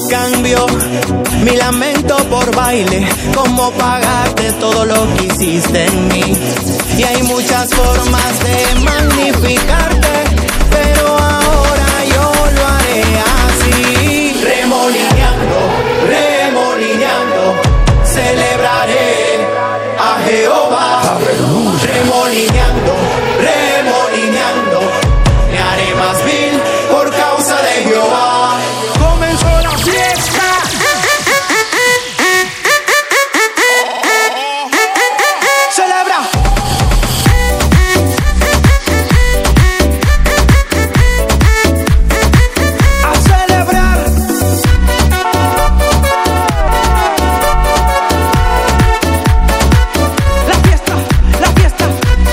Cambio mi lamento por baile, como pagarte todo lo que hiciste en mí. Y hay muchas formas de magnificarte, pero ahora yo lo haré así. Remolineando, remolineando, celebraré a Jehová. Remolineando, remolineando, me haré más vil por causa de Jehová. Comenzó la fiesta. Celebra. A celebrar. La fiesta, la fiesta.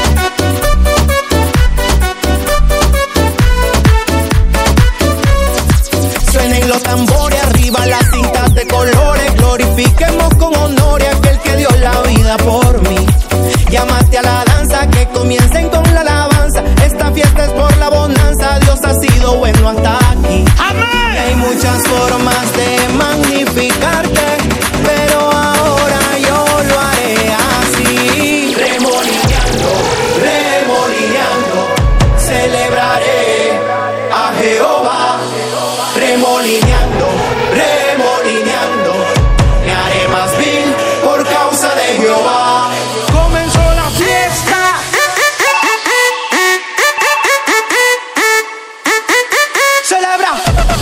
Suenen los tambores, arriba las cintas de colores. Glorifiquemos con honor a aquel que dio la vida por mí. Llamaste a la danza, que comiencen con la alabanza. Esta fiesta es por la bonanza, Dios ha sido bueno hasta aquí. ¡Amén! Y hay muchas formas de magnificarte, pero ahora yo lo haré así. Remolineando, remolineando, celebraré a Jehová. Remolineando, remolineando, me haré más vil por causa de Jehová. Comenzó la fiesta. Celebra.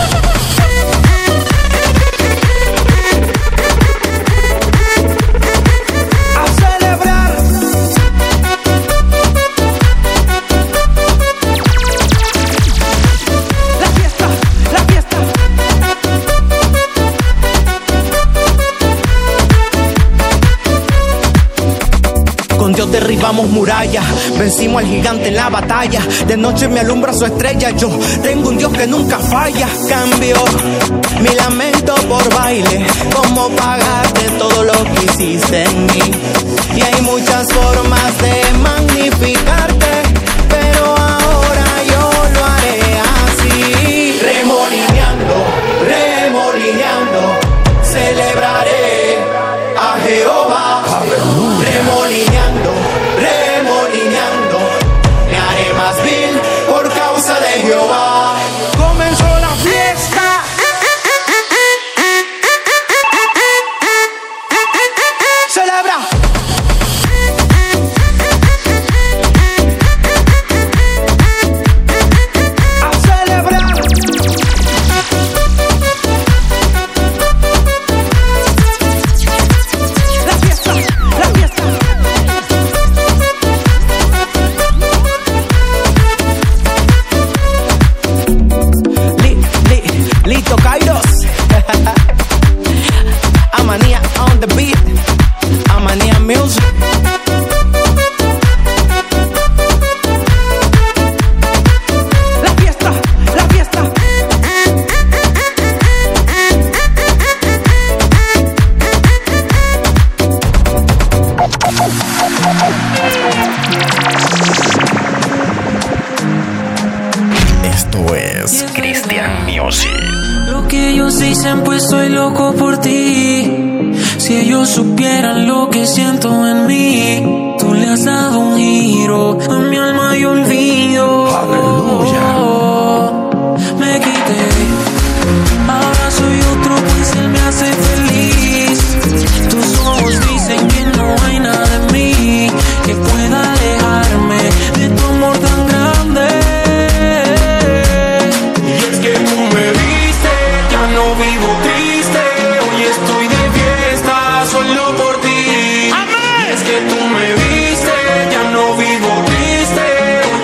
A celebrar. La fiesta, la fiesta. Con Dios derribamos murallas, vencimos al gigante en la batalla. De noche me alumbra su estrella, yo tengo un Dios que nunca falla. Cambio mi lamento por baile, como pagarte todo lo que hiciste en mí. Y hay muchas formas de magnificarte, pero ahora yo lo haré así. Remolineando, remolineando, celebraré a Jehová. Remolineando, remolineando, me haré más vil por causa de Jehová. Comenzó la fiesta. Celebra. A celebrar. La fiesta, la fiesta. Lito Kairos. Amanía on the beat. Amanía music. La fiesta, la fiesta. Esto es Christian Music. Lo que ellos dicen, pues soy loco por ti. Si ellos supieran lo que siento en mí. Tú le has dado un giro a mi alma y olvido. Aleluya. Me quité, ahora soy otro, pues él me hace feliz. Tus ojos dicen que no hay nada en mí que pueda alejarme de tu amor tan grande. Y es que tú me diste, ya no vivo triste. Hoy estoy de fiesta solo por ti. ¡Amén! Y es que tú me diste, ya no vivo triste. Hoy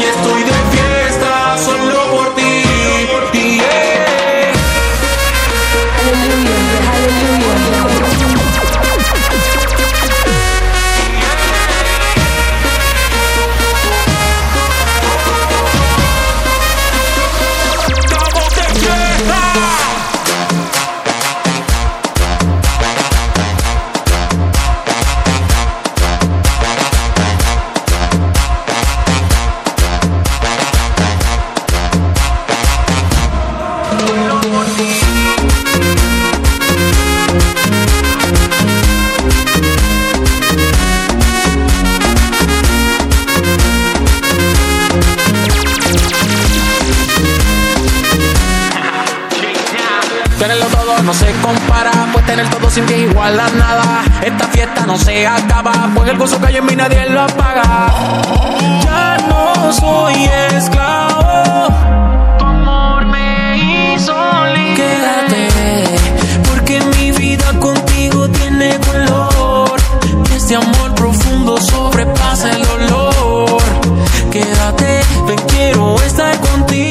Tenerlo todo no se compara, pues tener todo sin ti es igual a nada. Esta fiesta no se acaba, pues el gozo que hay en mí nadie lo apaga. Ya no soy esclavo, tu amor me hizo libre. Quédate, porque mi vida contigo tiene color. Este amor profundo sobrepasa el dolor. Quédate, ven, quiero estar contigo.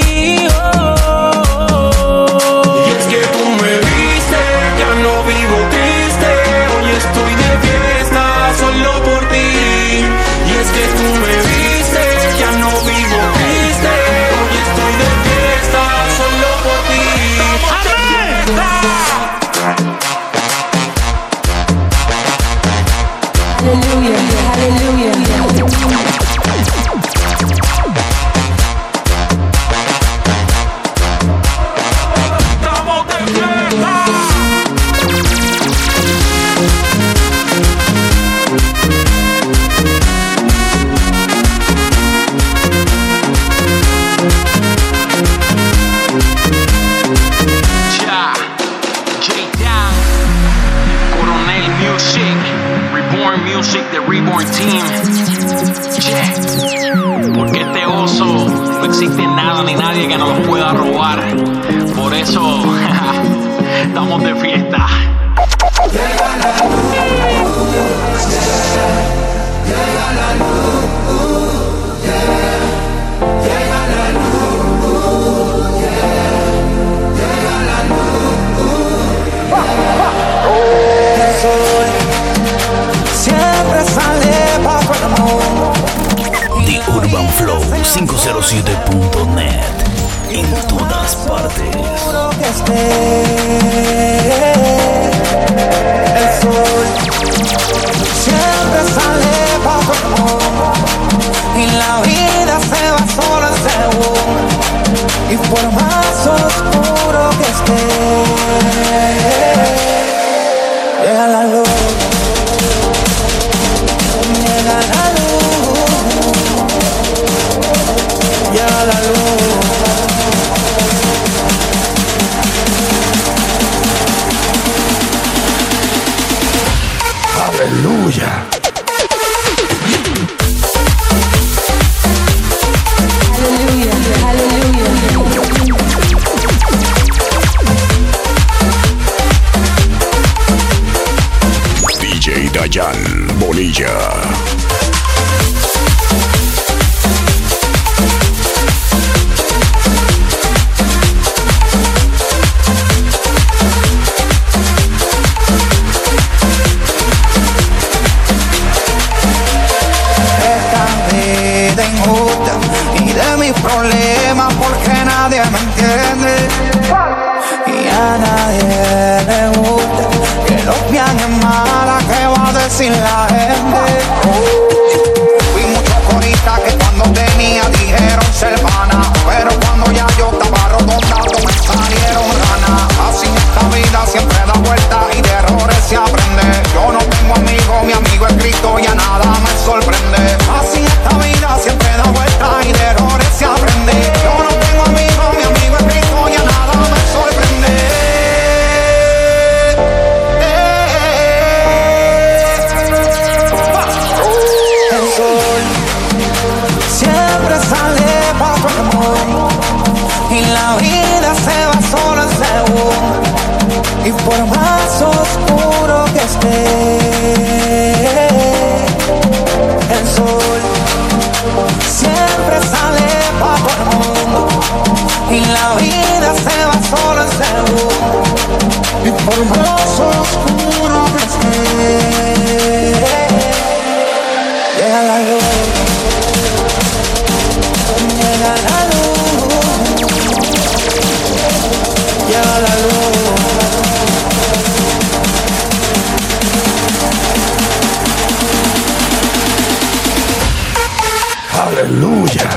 Estamos de fiesta. Llega la luz, llega la luz, llega la luz, llega la luz. El sol siempre sale bajo el amor. The Urban Flow 507.net. En todas partes. El sol siempre sale bajo el amor y la vida se va sola en segundo. Y por más oscuro que esté, llega la luz, llega la luz, llega la luz. Aleluya. DJ Dayan Bonilla. Y de mis problemas porque nadie me entiende y a nadie le gusta que los viajes malas que va a decir la gente. Fui muchos coristas que cuando tenía dijeron ser vana, pero cuando ya yo estaba rodondado me salieron ranas. Así esta vida siempre da vuelta y de errores se aprende. Yo no tengo amigos, mi amigo es Cristo y a nada me sorprende. Así esta vida siempre da vuelta y de errores se aprende. Yo no tengo amigos, mi amigo es Cristo y a nada me sorprende. El sol siempre sale bajo el amor y la vida se va sola en segundo. Y por más oscuro que esté, el sol siempre sale bajo el mundo y la vida se va sola en segundo. Y por más oscuro que esté, llega la luz, llega la luz, llega la luz. Aleluya.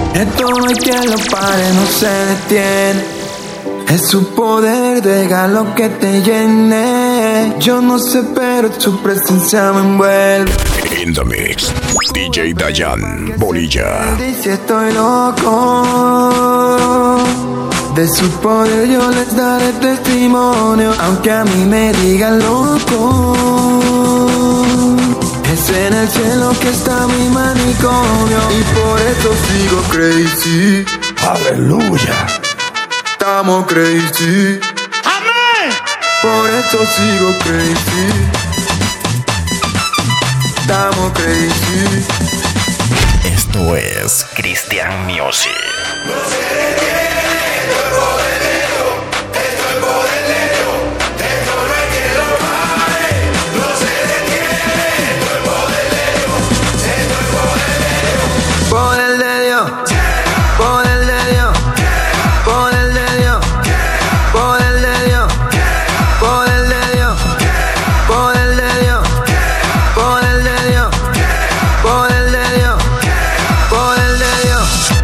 Esto no hay quien lo pare, no se detiene. Es su poder, deja lo que te llene. Yo no sé, pero su presencia me envuelve. In the mix, DJ Dayan Bolilla. Dice estoy loco. De su poder yo les daré testimonio, aunque a mí me digan loco. Es en el cielo que está mi manicomio y por eso sigo crazy. Aleluya. Estamos crazy. Amén. Por eso sigo crazy. Estamos crazy. Esto es Christian Music. Poder de Dios, poder de Dios, poder de Dios, poder de Dios, poder de Dios, poder de Dios, poder de Dios, poder de Dios, poder de Dios.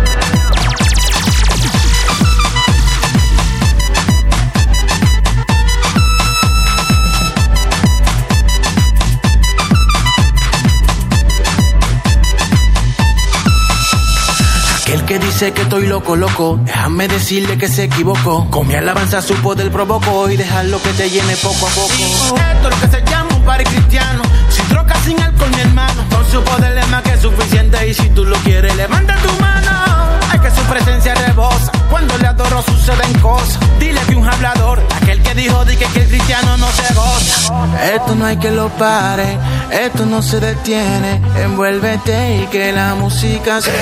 Aquel que dice que estoy loco, loco, déjame decirle que se equivocó. Con mi alabanza su poder provoco y dejarlo que te llene poco a poco. Esto es lo que se llama un party cristiano. Sin droga, sin alcohol, mi hermano. Con su poder es más que suficiente y si tú lo quieres, levanta tu mano. Ay, que su presencia rebosa. Cuando le adoro suceden cosas. Dile que un hablador, aquel que dijo de que el cristiano no se goza. Esto no hay que lo pare, esto no se detiene. Envuélvete y que la música se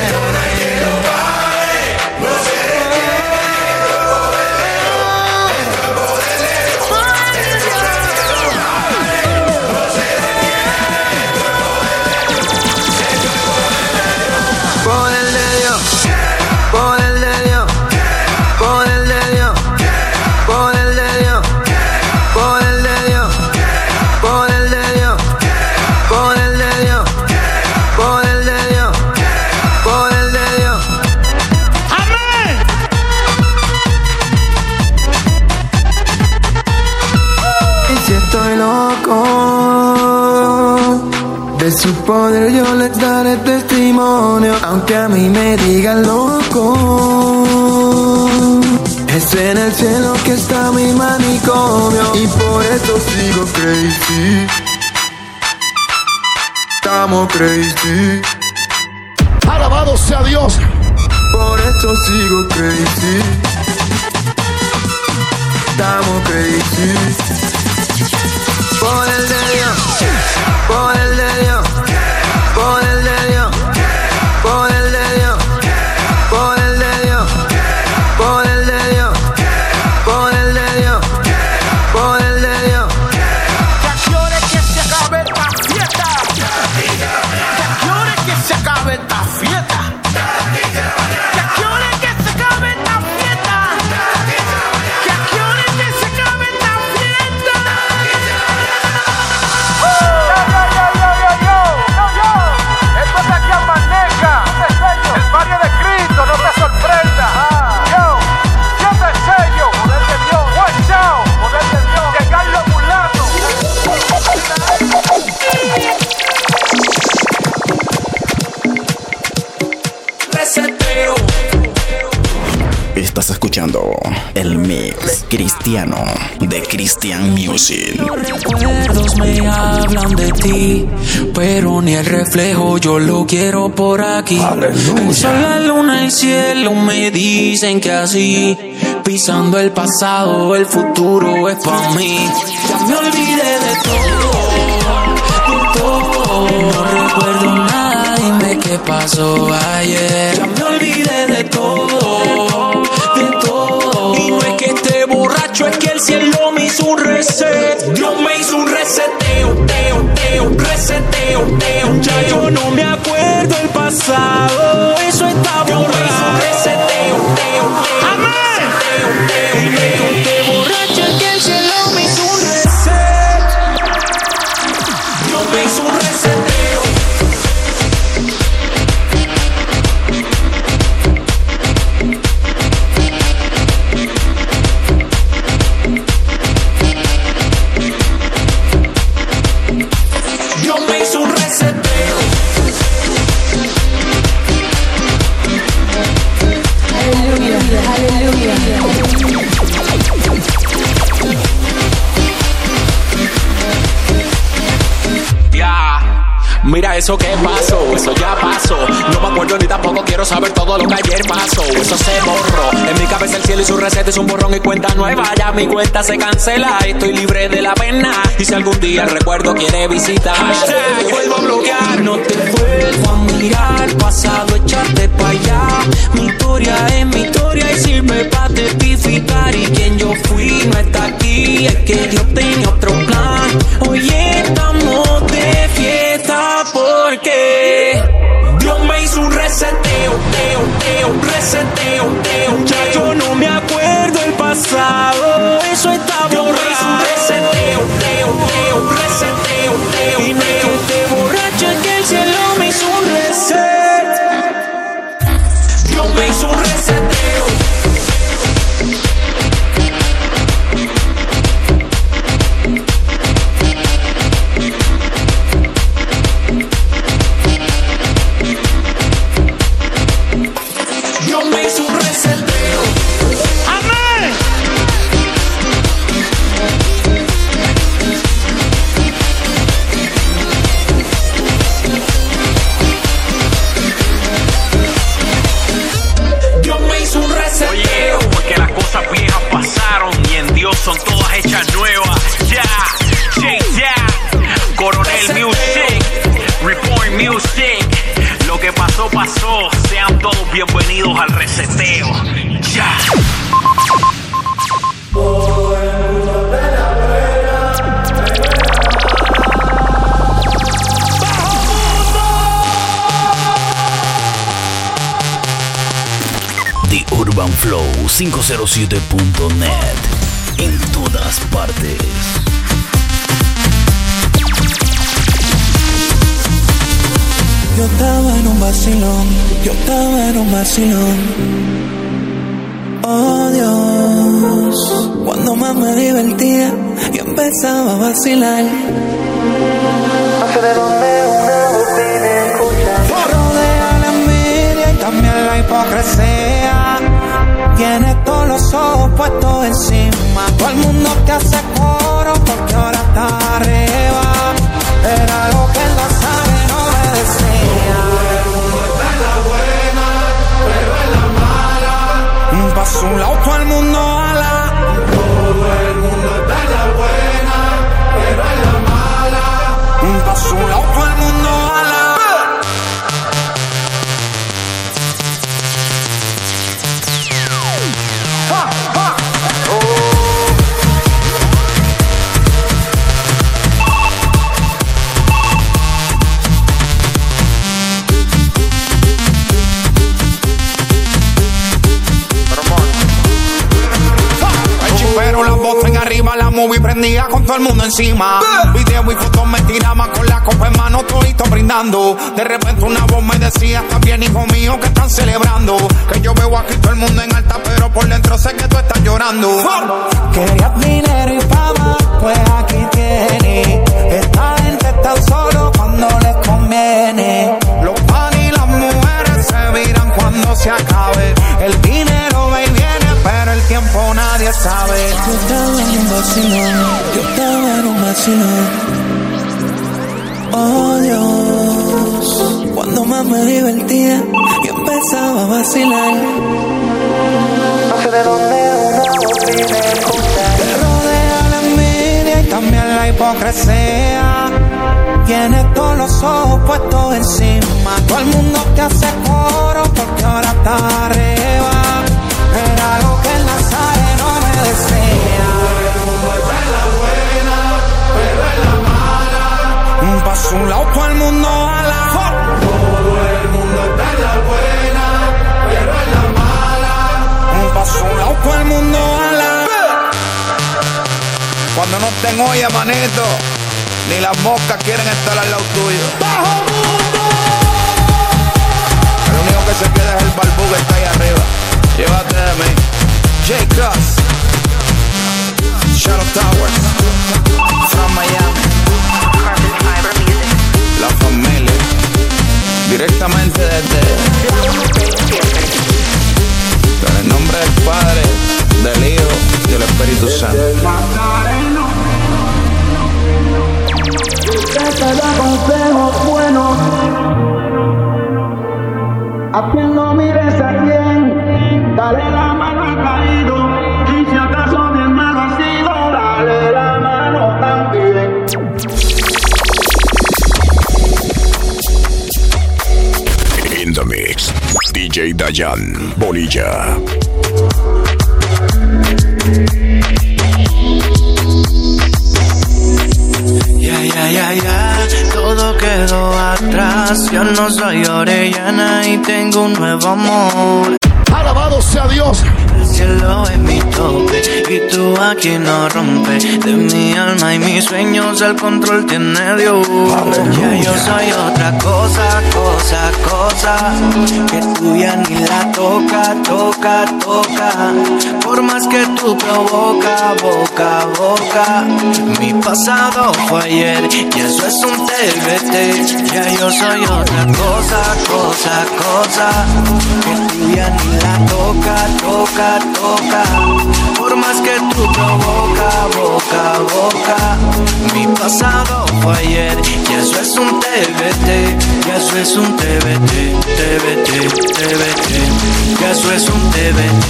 Poder de Dios, poder de Dios, poder de Dios, poder de Dios, poder de Dios, poder de Dios, poder de Dios, poder de Dios, poder de Dios. ¡Amén! Y si estoy loco, de su poder yo les daré testimonio, aunque a mí me digan loco. Es en el cielo que está mi manicomio y por eso sigo crazy. Estamos crazy. Alabado sea Dios. Por eso sigo crazy. Estamos crazy. Poder de Dios, poder de Dios, poder de Dios, poder de Dios, poder de Dios, poder de Dios, poder de Dios, poder de Dios. Que quiere que se acabe esta fiesta. Que quiere que se acabe esta fiesta. Que quiere que se acabe esta fiesta. Que quiere que se acabe esta fiesta. Esto es aquí a Maneca, el barrio de Cristo, no te sorprenda. Yo te sello, poder de Dios, watch out, poder de Dios, llegar los mulatos. Reseteo. Estás escuchando el mix cristiano de Christian Music. Los recuerdos me hablan de ti, pero ni el reflejo yo lo quiero por aquí. Aleluya. El sol, la luna, el cielo me dicen que así, pisando el pasado, el futuro es para mí. Ya me olvidé de todo. No recuerdo nada, dime qué pasó ayer. Ya me olvidé de todo, de todo. Y no es que esté borracho, es que el cielo me hizo un reset. Dios me hizo un reseteo, reseteo. Ya yo no me acuerdo el pasado, eso está borrado. Dios me hizo un reseteo, Amén. y no es que esté borracho, es que el cielo me hizo un reset. Dios me hizo un reseteo. eso que pasó, eso ya pasó. No me acuerdo ni tampoco quiero saber todo lo que ayer pasó. Eso se borró. En mi cabeza el cielo y su receta es un borrón y cuenta nueva. Ya mi cuenta se cancela, estoy libre de la pena. Y si algún día el recuerdo quiere visitar, hashtag vuelvo a bloquear. No te vuelvo a mirar, pasado echarte pa' allá. Mi historia es mi historia y sirve pa' testificar. Y quien yo fui no está aquí, es que Dios tenía otro plan. Hoy estamos de fiesta porque Dios me hizo un reseteo, reseteo. Ya yo no me acuerdo el pasado, eso está borrado. Dios me hizo un reseteo, y no es que esté borracho, es que el cielo me hizo un reset. Dios me hizo un reseteo. Son todas hechas nuevas. Ya, Coronel Music, Report Music. Lo que pasó, pasó. Sean todos bienvenidos al reseteo. Ya. The Urban Flow 507.net. En todas partes. Yo estaba en un vacilón. Oh Dios, cuando más me divertía y empezaba a vacilar. No sé de dónde una botella escucha. Rodea la envidia y también la hipocresía. Tienes todos los ojos puestos encima. Todo el mundo te hace coro porque ahora está arriba. Era lo que el Nazareno me decía. Todo el mundo está en la buena, pero en la mala. Pa' su lado todo el mundo ala. Todo el mundo está en la buena, pero en la mala. Pa' su lado todo el mundo ala. La movie prendía con todo el mundo encima. Video y fotos me tiraban con la copa en mano, todito brindando. De repente una voz me decía: está bien, hijo mío, que están celebrando. Que yo veo aquí todo el mundo en alta, pero por dentro sé que tú estás llorando. Querías dinero y fama, pues aquí tienes. Esta gente está solo cuando les conviene. Los pan y las mujeres se viran cuando se acabe. El dinero va y viene, pero el tiempo nadie sabe. Yo estaba en un vacilón. Oh Dios, cuando más me divertía y empezaba a vacilar. No sé de dónde una botella escucha. Te rodea la envidia y también la hipocresía. Tienes todos los ojos puestos encima. Todo el mundo te hace coro porque ahora está arriba. Era lo que el Nazareno me decía. Todo el mundo está en la buena, pero en la mala. Pa' su lado todo el mundo ala. Todo el mundo está en la buena, pero en la mala. Pa' su lado todo el mundo ala. Cuando no estén olla, manito, ni las moscas quieren estar al lado tuyo. ¡Bajo mundo! El único que se queda es el barbú que está ahí arriba. Llévate de mí. J-Cross, Shadow Towers, from Miami, la familia, directamente desde con el nombre del Padre, del Hijo y del Espíritu Santo. Te da consejos buenos A quien no mires a quien, dale la mano al caído. Y si acaso mi hermano ha sido, dale la mano también. In the mix, DJ Dayan Bonilla. Ya, todo quedó atrás. Yo no soy Orellana y tengo un nuevo amor. Alabado sea Dios. El cielo es mi tope y tú aquí no rompes. De mi alma y mis sueños el control tiene Dios. Ya yo soy otra cosa, que tú ya ni la toca. Por más que tú provoca, boca. Mi pasado fue ayer y eso es un TBT. Ya yo soy otra cosa, que tú ya ni la toca. Por más que tú provoca, boca. Mi pasado fue ayer y eso es un TBT. Ya eso es un TBT. Ya eso es un TBT.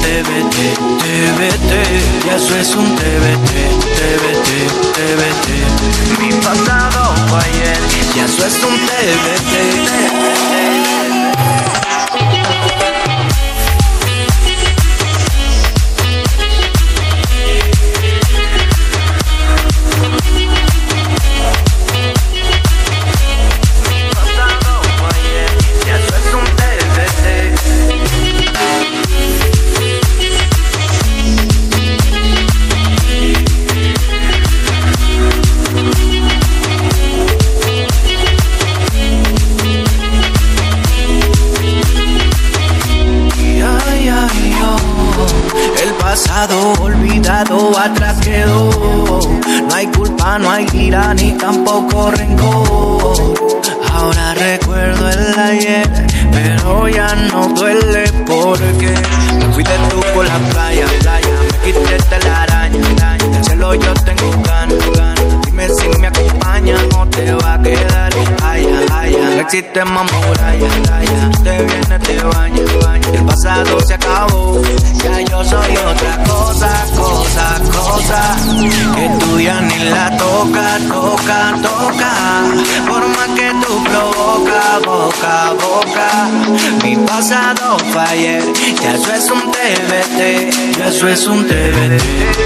Ya eso es un TBT. Mi pasado fue ayer y eso es un TBT. Olvidado, atrás quedó. No hay culpa, no hay ira, ni tampoco rencor. Ahora recuerdo el ayer, pero ya no duele porque me fui de tú por la playa. Me quité de la araña. Del cielo yo tengo ganas. Dime si me acompaña, no te va a quedar. No existe más muralla. Te viene, te baña. El pasado se acabó. Ya yo soy otra cosa, que tú ya ni la toca. Por más que tú provoca, boca. Mi pasado fue ayer, ya eso es un TBT. Ya eso es un TBT.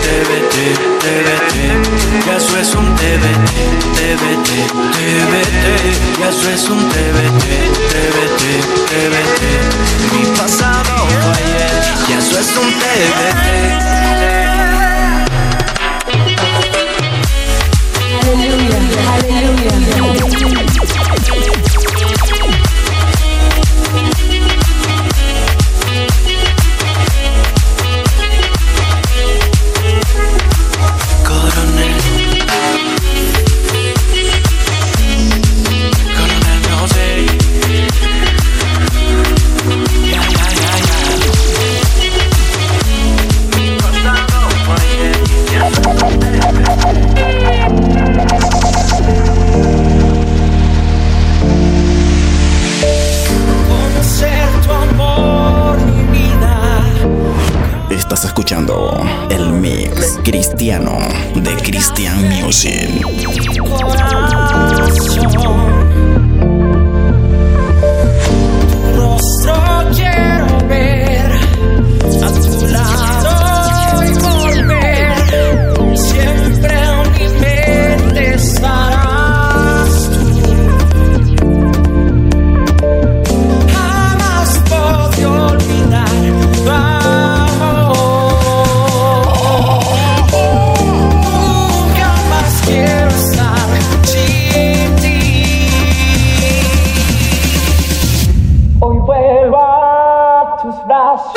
Ya eso es un TBT. Ya eso es un TBT. Mi pasado fue ayer, ya eso es un TBT. Estás escuchando el mix cristiano de Christian Music. Rostro quiero ver, a tu lado y volver. Siempre en mi mente estarás tú. Jamás podré olvidar tu amor. Nunca más quiero estar sin ti. Hoy vuelvo a tus brazos.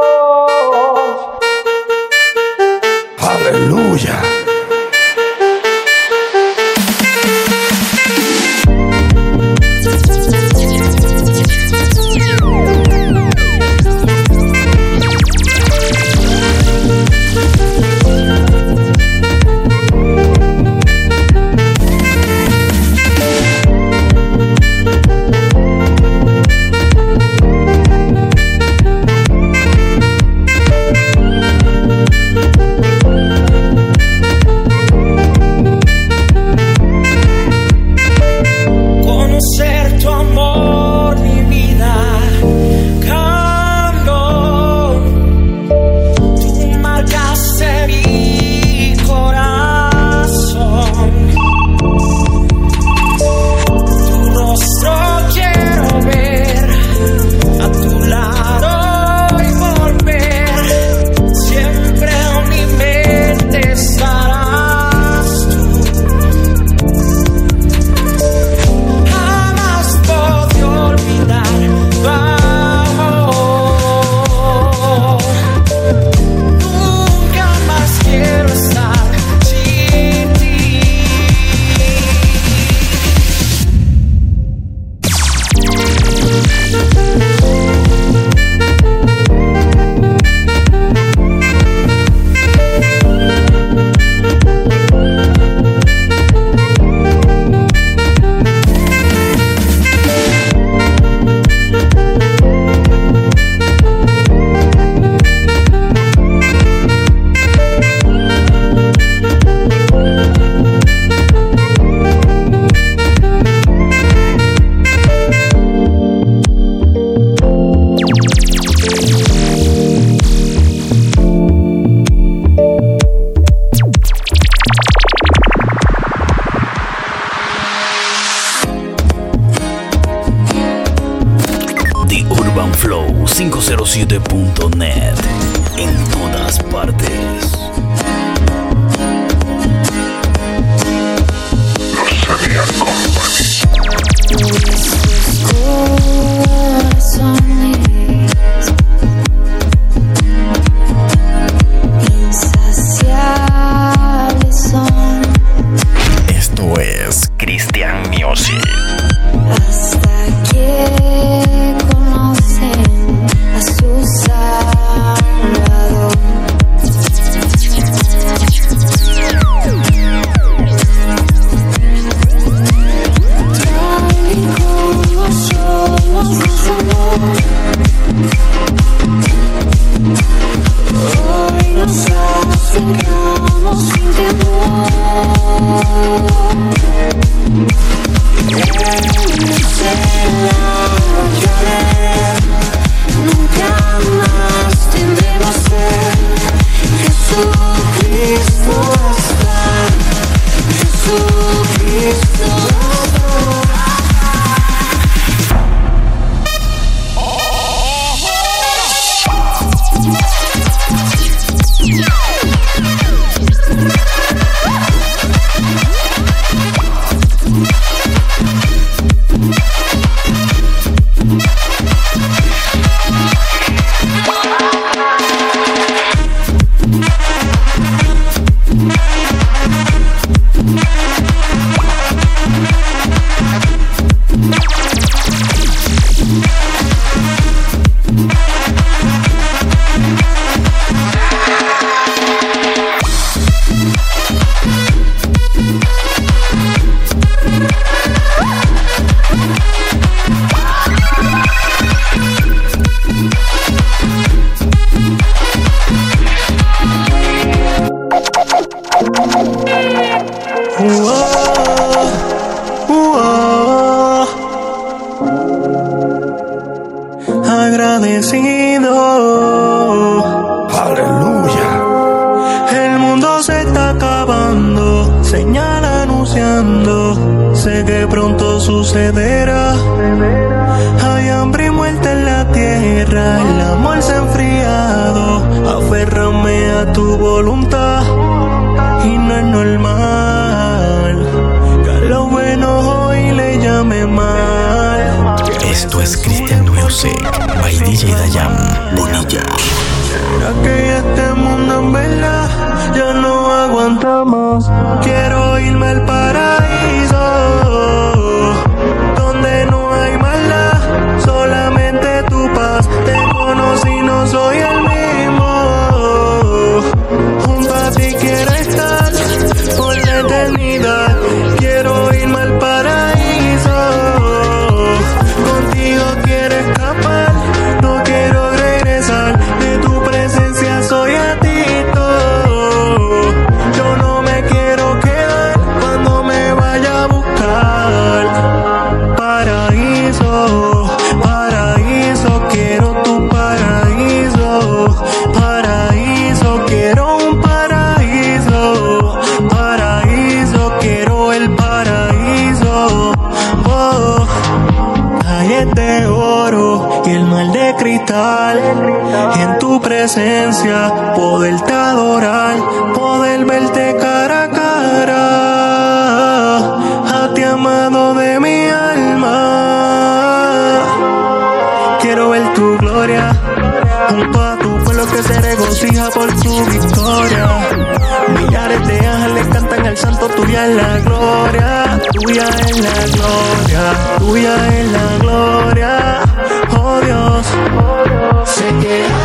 Aleluya. flow507.net. En todas partes. Esto es Christian Music. Hasta que conocen a su Salvador. Tal y como somos los amor, hoy nos acercamos sin temor. Nunca más tendremos sed. Jesucristo está. Jesucristo agradecido. Aleluya. El mundo se está acabando, señal anunciando, sé que pronto sucederá. Hay hambre y muerte en la tierra, el amor se ha enfriado. Aférrame a tu voluntad y no es normal que a lo bueno hoy le llame mal. Esto es Christian Music by DJ Dayan Bonilla. ¿Será que este mundo en verdad ya no aguanta más? Quiero irme al paraíso, donde no hay maldad, solamente tu paz. Te conocí, no soy el mismo. Junto a ti quiero estar por la eternidad. Quiero irme al paraíso, contigo quiero escapar, no quiero regresar. De tu presencia soy adicto, yo no me quiero quedar cuando me vaya a buscar. Paraíso, paraíso, quiero tu paraíso. Paraíso, quiero un paraíso. Paraíso, quiero el paraíso. Oh, calles de oro y el mar de cristal. En tu presencia poderte adorar, poder verte cara a cara. A ti, amado de mi alma, quiero ver tu gloria junto a tu pueblo que se regocija por tu victoria. Millares de ángeles cantan al santo, tuya es la gloria, tuya es la gloria, tuya es la gloria. Oh Dios, sé que